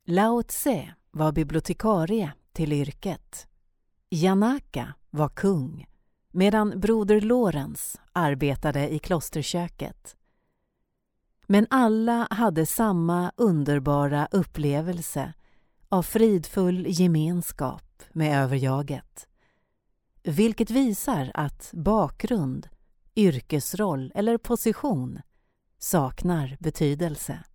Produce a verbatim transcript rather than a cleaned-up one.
Lao Tse var bibliotekarie till yrket. Janaka var kung, medan broder Lorentz arbetade i klosterköket. Men alla hade samma underbara upplevelse av fridfull gemenskap med överjaget. Vilket visar att bakgrund, yrkesroll eller position saknar betydelse.